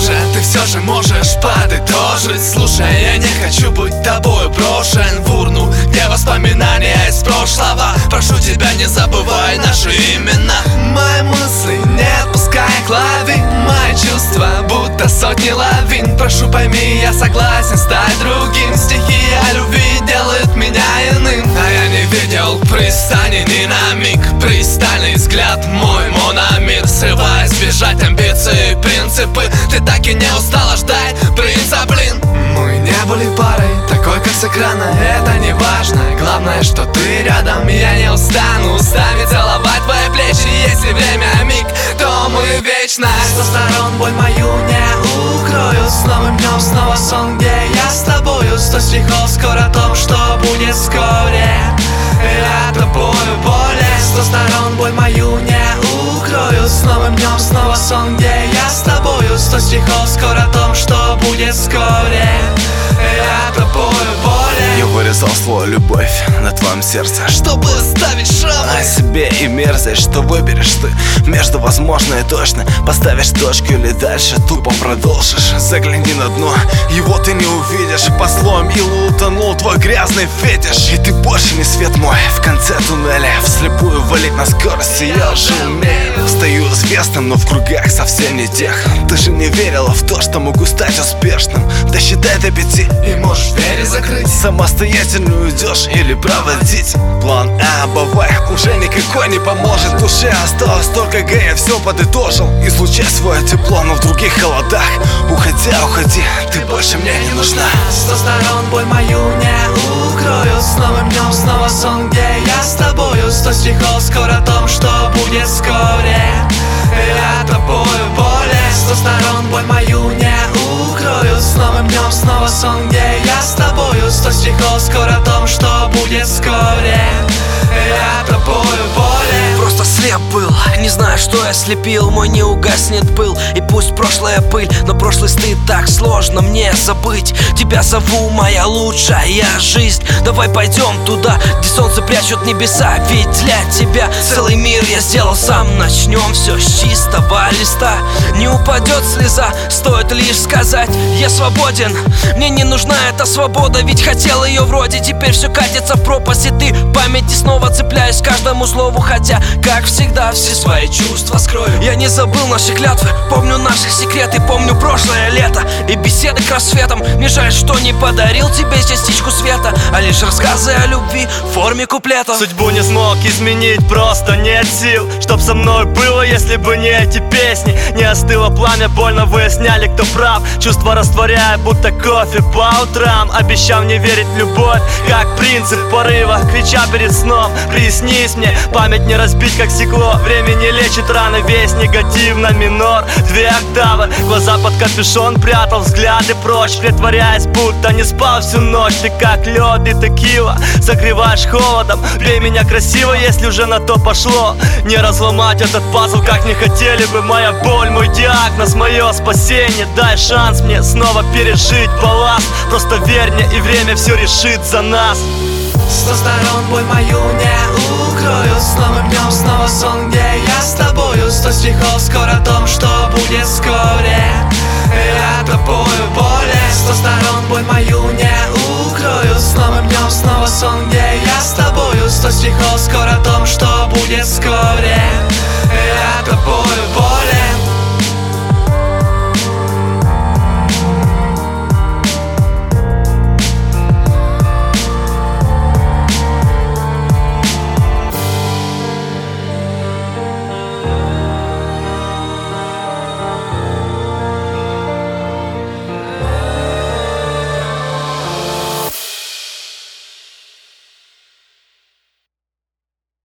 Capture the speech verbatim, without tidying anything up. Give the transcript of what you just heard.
же, ты все же можешь подытожить. Слушай, я не хочу быть тобою брошен в урну, где воспоминания из прошлого. Прошу тебя, не забывай наши имена. Мои мысли не отпускай к лаве, мои чувства будто сотни лавин. Прошу пойми, я согласен стать другим. Стихи о любви делают меня иным. А я не видел пристани ни на миг. Пристальный взгляд мой мономир. Срываясь, бежать амбиции, принципы. Ты так и не устала ждать принца, блин. Мы не были парой, такой как с экрана. Это не важно, главное, что ты рядом. Я не устану устами целовать твои плечи. Если время миг, то мы вечно. Сто сторон боль мою не укрою. С новым днем снова сон, где я с тобою. Сто стихов скоро о том, что будет вскоре. Я тобою более. Сто сторон боль мою не укрою. С новым днем снова сон, где я с тобою. Сто стихов скоро о том, что будет вскоре. Я тобою более. Я вырезал свою любовь на твоем сердце, чтобы оставить шрамы о себе и мерзость, что выберешь ты между возможно и точно. Поставишь точку или дальше тупо продолжишь. Загляни на дно, его ты не увидишь. По слоям ила утонул твой грязный фетиш. И ты больше не свет мой в конце туннеля. Вслепую валить на скорости я уже умею. Стою известным, но в кругах совсем не тех. Ты же не верила в то, что могу стать успешным. Досчитай до пяти и можешь двери закрыть. Самостоятельно уйдешь или проводить план А, бывай, уже никакой не поможет. Душе осталось только Г, я все подытожил. Излучай свое тепло, но в других холодах. Уходя, уходи, ты больше мне не нужна. Сто сторон боль мою не укрою. С новым днем снова сон, где я с тобою. Сто стихов скоро о том, что будет вскоре. Я тобою более. Сто сторон боль мою не укрою. С новым днем снова сон, где я с тобою. Сто стихов скоро о том, что будет вскоре. Я тобою более. Просто слеп был, не знаю, что я слепил. Мой не угаснет пыл, и пусть прошлая пыль. Но прошлый стыд так сложно мне забыть. Тебя зову, моя лучшая жизнь. Давай пойдем туда, где солнце прячут небеса. Ведь для тебя целый мир я сделал сам. Начнем все с чистого листа. Не упадет слеза, стоит лишь сказать: я свободен. Мне не нужна эта свобода, ведь хотел ее вроде. Теперь все катится в пропасть, и ты в памяти снова цепляюсь к каждому слову. Хотя, как всегда, все свои чувства скрою. Я не забыл наши клятвы, помню наши секреты. Помню прошлое лето и беседы к рассветам. Мне жаль, что не подарил тебе частичку света, а лишь рассказы о любви в форме куплетов. Судьбу не смог изменить, просто нет сил, чтоб со мной было, если бы не эти песни. Не остыло пламя, больно выясняли, кто прав. Чувства растворяя, будто кофе по утрам. Обещал не верить в любовь, как принцип порыва. Крича перед сном, приснись мне. Память не разбить, как стекло. Время не лечит раны, весь негатив на минор. Две октавы, глаза под капюшон прятал, взгляды прочь, притворяясь, будто не спал всю ночь. Ты как лед и текила, согреваешь холодом. Бей меня красиво, если уже на то пошло. Не разломать этот пазл, как не хотели бы. Моя боль, мой диагноз, мое спасение. Дай шанс мне снова пережить балласт. Просто верь мне, и время все решит за нас. Сто сторон боль мою не укрою. С новым днем снова сон, где я с тобою. Сто стихов скоро о том, что будет скоро.